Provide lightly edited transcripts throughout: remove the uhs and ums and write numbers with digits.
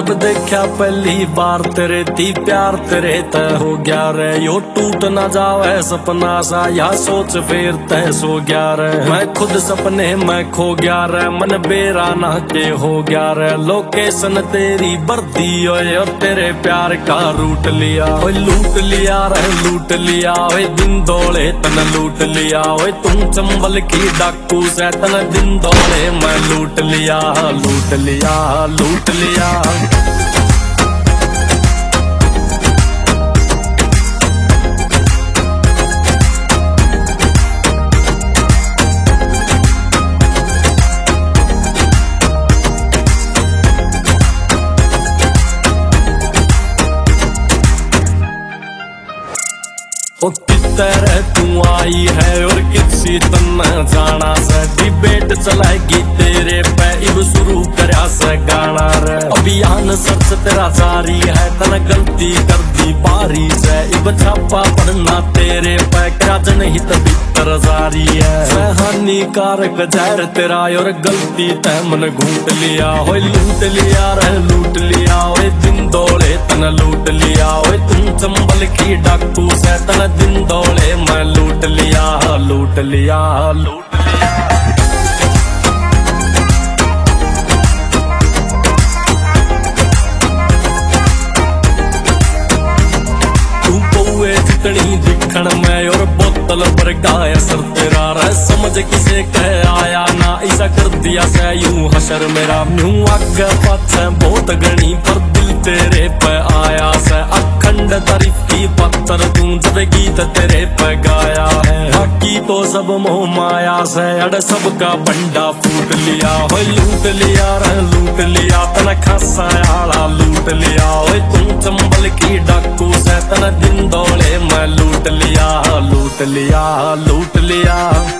जब देखा पहली बार तेरे ती प्यार तेरे तय हो गया रे। यो टूट ना जावे सपना सा या सोच फिर तय सो गया रे। मैं खुद सपने में खो गया रे, मन बेरा ना के हो गया रे। लोकेशन तेरी बर्दी ओए और तेरे प्यार का रूट लिया। ओए लूट लिया रे लूट लिया, ओए दिन दौड़े तन लूट लिया। ओए तुम चंबल की डाकू से तन दिन दौड़े मैं लूट लिया लूट लिया लूट लिया। तेरे तू आई है और किसी तन जाना से डिबेट चलाएगी तेरे पे इब शुरू करया से गाना रे। अभियान सच तेरा जारी है तन गलती कर दी बारी से इब छापा पड़ना तेरे पे क्या जनहित भीतर जारी है। हानिकारक जहर तेरा और गलती तय मन घूट लिया। हो लूट लिया रे लूट लिया, ओए दिन दौड़े तन लूट लिया। ओए तुम चंबल की डाकू से तन दिन दौड़े मैं लूट लिया लूट लिया लूट लिया। तू पौए जितनी दिखण में और बोतल पर गाय असर तेरा रे। समझ किसे कह आया ना ऐसा कर दिया से यूं हशर मेरा। यूं आगे पाछे बहुत गणी पर दिल तेरे पे आया से। अखंड तारीफ की पत्थर तू जब गीत तेरे पे गाया है। बाकी तो सब मोह माया से अड़ सबका बंडा फूट लिया। हो लूट लिया रे लूट लिया तन खासा आला लूट लिया। ओए तुम चंबल की डाकू से तन दिन दौड़े मैं लूट लिया लूट लिया लूट लिया।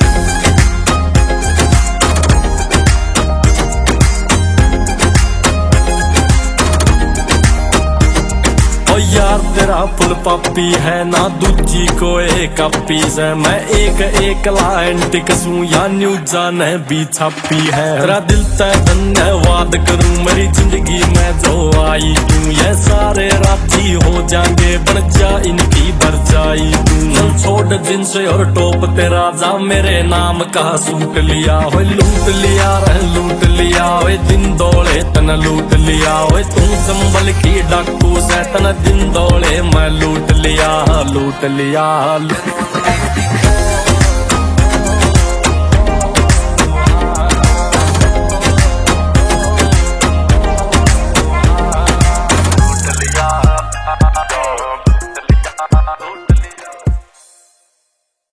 ओ यार तेरा फुल पापी है ना दूजी को एक पीस है। मैं एक लाइन टिकसूं या न्यूज़ा ने भी छापी है। तेरा दिल तय धन्यवाद करूं मेरी जिंदगी में जो आई तू। ये सारे राजी हो जाएंगे बन जा इनकी भरजाई तू। चल छोड़ जींस और टॉप तेरा जा मेरे नाम का सूट लिया। हो लूट लिया रे लूट लिया, ओए दिन दौड़े तन लूट लिया। ओए तुम चंबल की डाकू से तन दिन दौड़े मैं लूट लिया लूट लिया।